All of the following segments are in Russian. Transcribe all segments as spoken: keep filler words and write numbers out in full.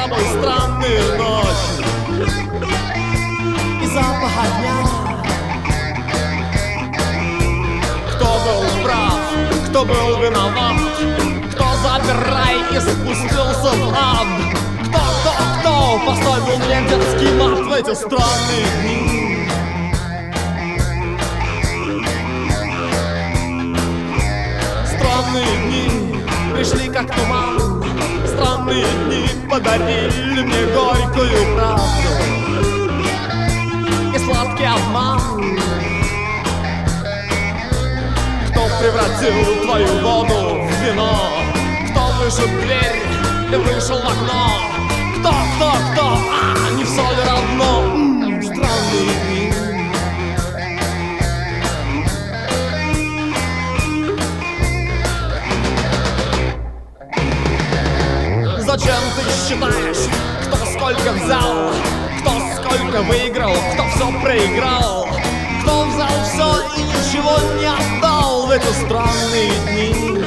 тобой странные ночи и запаха дня. Кто был прав, кто был виноват, кто запер рай и спустился в ад? Кто, кто, кто поставил мне детский мат в эти странные дни? Странные дни пришли как туман, странные дни подарили мне горькую правду и сладкий обман. Кто превратил твою воду в вино? Кто вышиб дверь и вышел в окно? Кто, кто, кто? А, не все ли равно? М-м, странные дни. Зачем ты считаешь, кто сколько взял, кто сколько выиграл, кто все проиграл, кто взял все и ничего не отдал в эти странные дни?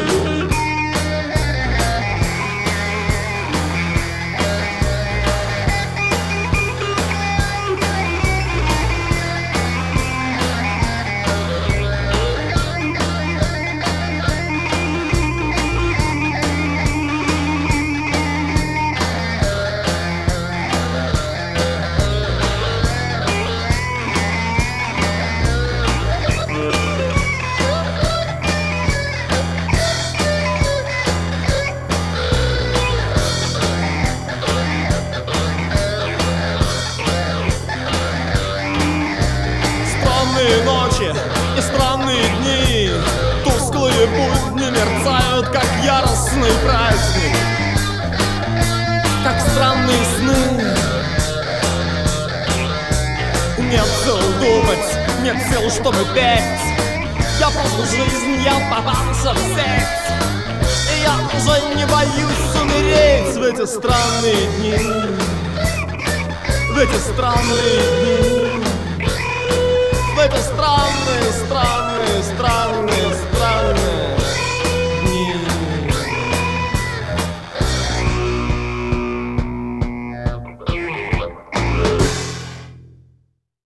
Странные ночи и странные дни, тусклые будни мерцают, как яростный праздник, как странные сны. Нет сил думать, нет сил, чтобы петь. Я просто жизнь, я попался в сеть, и я уже не боюсь умереть в эти странные дни, в эти странные дни, в эти странные